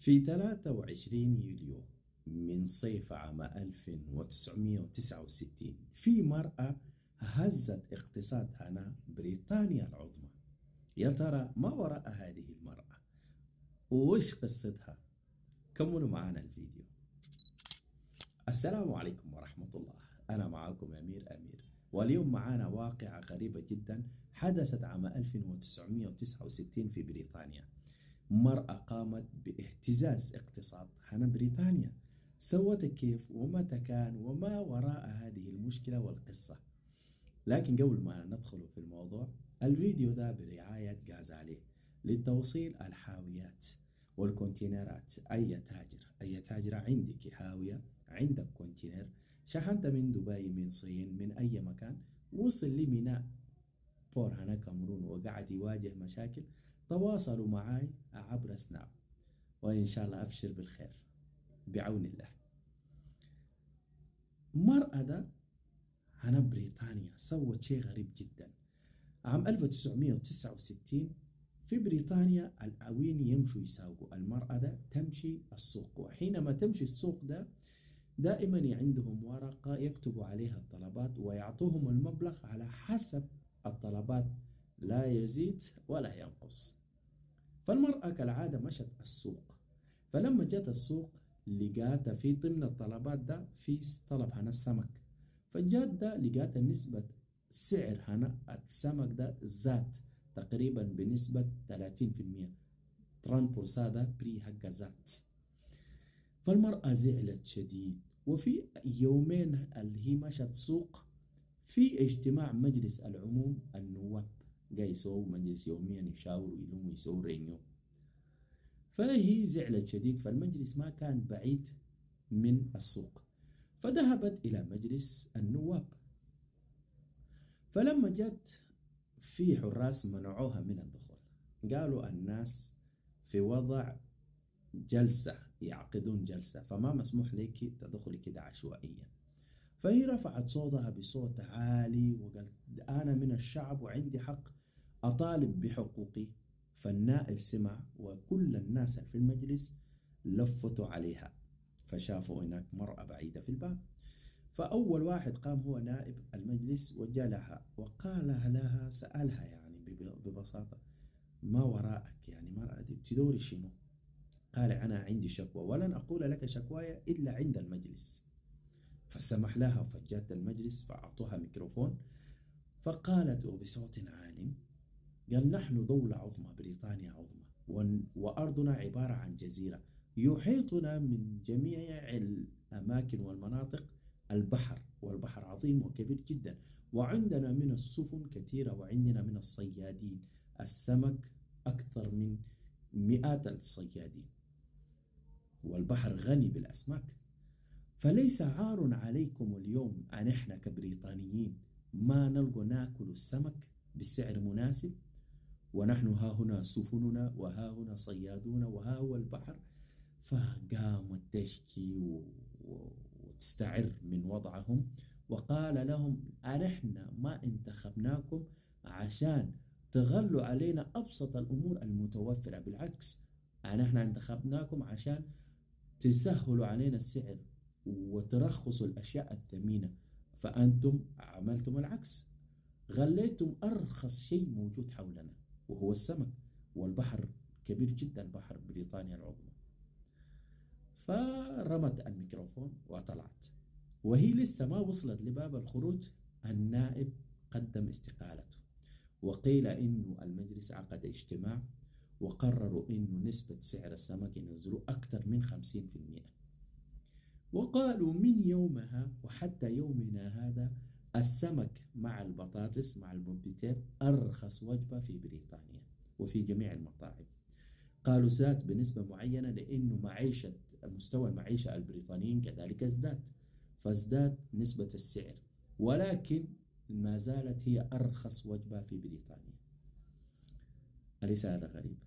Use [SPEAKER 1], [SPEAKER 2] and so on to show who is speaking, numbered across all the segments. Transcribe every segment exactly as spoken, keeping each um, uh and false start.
[SPEAKER 1] في ثلاثة وعشرين يوليو من صيف عام ألف وتسعمائة وتسعة وستين في مرأة هزت اقتصاد هنا بريطانيا العظمى. يا ترى ما وراء هذه المرأة وش قصتها؟ كملوا معنا الفيديو. السلام عليكم ورحمة الله، أنا معكم أمير أمير، واليوم معنا واقعة غريبة جدا حدثت عام ألف وتسعمائة وتسعة وستين في بريطانيا. مرأة قامت باهتزاز اقتصاد هنا بريطانيا. سوت كيف ومتى كان وما وراء هذه المشكلة والقصة؟ لكن قبل ما ندخل في الموضوع، الفيديو ده برعاية غازالي لتوصيل الحاويات والكونتينرات. أي تاجر أي تاجرة عندك حاوية، عندك كونتينر، شحنت من دبي، من صين، من أي مكان، وصل لميناء بور هنا كامرون وقاعد يواجه مشاكل، تواصلوا معي عبر سناب وإن شاء الله أبشر بالخير بعون الله. مرأة ده هنا بريطانيا سوت شيء غريب جدا. عام ألف وتسعمائة وتسعة وستين في بريطانيا العوين يمشوا يساوقوا، المرأة ده تمشي السوق، وحينما تمشي السوق ده دائما عندهم ورقة يكتبوا عليها الطلبات ويعطوهم المبلغ على حسب الطلبات، لا يزيد ولا ينقص. فالمرأة كالعادة مشت السوق، فلما جت السوق لقات في ضمن الطلبات ده في طلب هنا السمك، فجات ده لقات نسبة سعر هنا السمك ده زاد تقريبا بنسبة ثلاثين بالمئة، تران بورسا ده بري حق زاد. فالمرأة زعلت شديد، وفي يومين اللي هي مشت سوق في اجتماع مجلس العموم النواب، جاي يسووا مجلس يوميا يشاوروا يلوموا يسووا رينيو. فهي زعلت شديد، فالمجلس ما كان بعيد من السوق، فذهبت إلى مجلس النواب. فلما جت في حراس منعوها من الدخول، قالوا الناس في وضع جلسة، يعقدون جلسة، فما مسموح لك تدخلي كده عشوائيا. فهي رفعت صوتها بصوت عالي وقالت أنا من الشعب وعندي حق أطالب بحقوقي. فالنائب سمع، وكل الناس في المجلس لفتوا عليها، فشافوا هناك مرأة بعيدة في الباب. فأول واحد قام هو نائب المجلس وجلها وقال لها، سألها يعني ببساطة، ما وراءك؟ يعني مرأة دي تدوري شنو؟ قال أنا عندي شكوى ولن أقول لك شكواي إلا عند المجلس. فسمح لها وفجأت المجلس فأعطوها ميكروفون، فقالت بصوت عال، قال نحن دولة عظمى، بريطانيا عظمى، وأرضنا عبارة عن جزيرة يحيطنا من جميع الأماكن والمناطق البحر، والبحر عظيم وكبير جدا، وعندنا من السفن كثيرة، وعندنا من الصيادين السمك أكثر من مئات الصيادين، والبحر غني بالأسماك. فليس عار عليكم اليوم أن إحنا كبريطانيين ما نلقى ناكل السمك بسعر مناسب، ونحن ها هنا سفننا وها هنا صيادون وها هو البحر. فقامت تشكي وتستعر من وضعهم، وقال لهم أنحن ما انتخبناكم عشان تغلوا علينا أبسط الأمور المتوفرة، بالعكس أنحن انتخبناكم عشان تسهلوا علينا السعر وترخصوا الأشياء الثمينة، فأنتم عملتم العكس، غليتم أرخص شيء موجود حولنا وهو السمك، والبحر كبير جدا، بحر بريطانيا العظمى. فرمت الميكروفون وطلعت، وهي لسه ما وصلت لباب الخروج النائب قدم استقالته، وقيل إنه المجلس عقد اجتماع وقرروا إنه نسبة سعر السمك ينزلوا أكثر من خمسين بالمئة، وقالوا من يومها وحتى يومنا هذا السمك مع البطاطس مع البومبيتير أرخص وجبة في بريطانيا وفي جميع المطاعم. قالوا زاد بنسبة معينة لأنه معيشة مستوى المعيشة البريطانيين كذلك ازداد، فازداد نسبة السعر، ولكن ما زالت هي أرخص وجبة في بريطانيا. أليس هذا غريب؟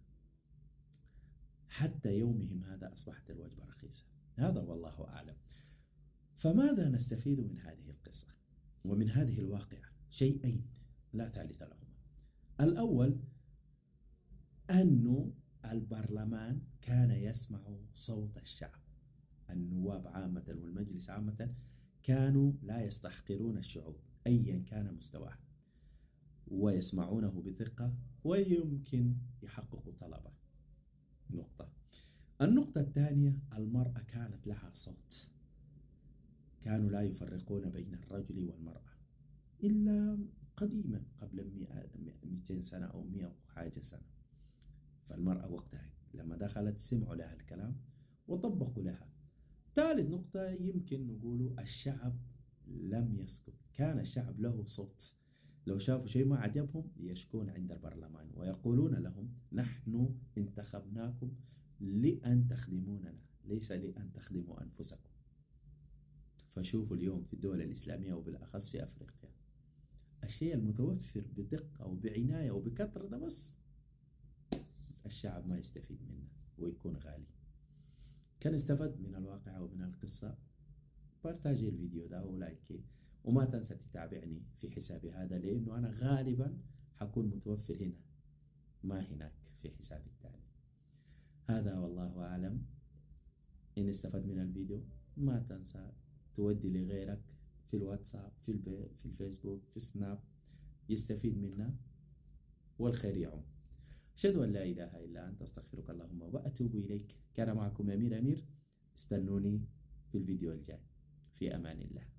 [SPEAKER 1] حتى يومهم هذا أصبحت الوجبة رخيصة. هذا والله أعلم. فماذا نستفيد من هذه القصة ومن هذه الواقعة؟ شيئين لا ثالث لهما. الأول أنه البرلمان كان يسمع صوت الشعب. النواب عامة والمجلس عامة كانوا لا يستحقرون الشعوب أيا كان مستواه، ويسمعونه بدقة ويمكن يحققوا طلبه. نقطة. النقطة الثانية، المرأة كانت لها صوت. كانوا لا يفرقون بين الرجل والمرأة إلا قديما قبل مئتين سنة أو مئة وحاجة سنة. فالمرأة وقتها لما دخلت سمعوا لها الكلام وطبقوا لها. ثالث نقطة يمكن نقوله الشعب لم يسكت، كان الشعب له صوت. لو شافوا شيء ما عجبهم يشكون عند البرلمان ويقولون لهم نحن انتخبناكم لأن تخدموننا ليس لأن تخدموا أنفسكم. فشوفوا اليوم في الدول الإسلامية وبالأخص في أفريقيا الشيء المتوفر بدقة وبعناية وبكثرة ده بس الشعب ما يستفيد منه ويكون غالي. كان استفد من الواقع ومن القصة، بارتاجي الفيديو ده ولايكي، وما تنسى تتابعني في حسابي هذا لأنه أنا غالبا حكون متوفر هنا ما هناك في حسابي الثاني. هذا والله أعلم. إن استفد من الفيديو ما تنسى تودي لغيرك في الواتساب في البي في الفيسبوك في السناب يستفيد منا والخير يعم. أشهد أن لا إله إلا أنت أستغفرك اللهم وأتوب إليك. كان معكم أمير أمير. استنوني في الفيديو الجاي. في أمان الله.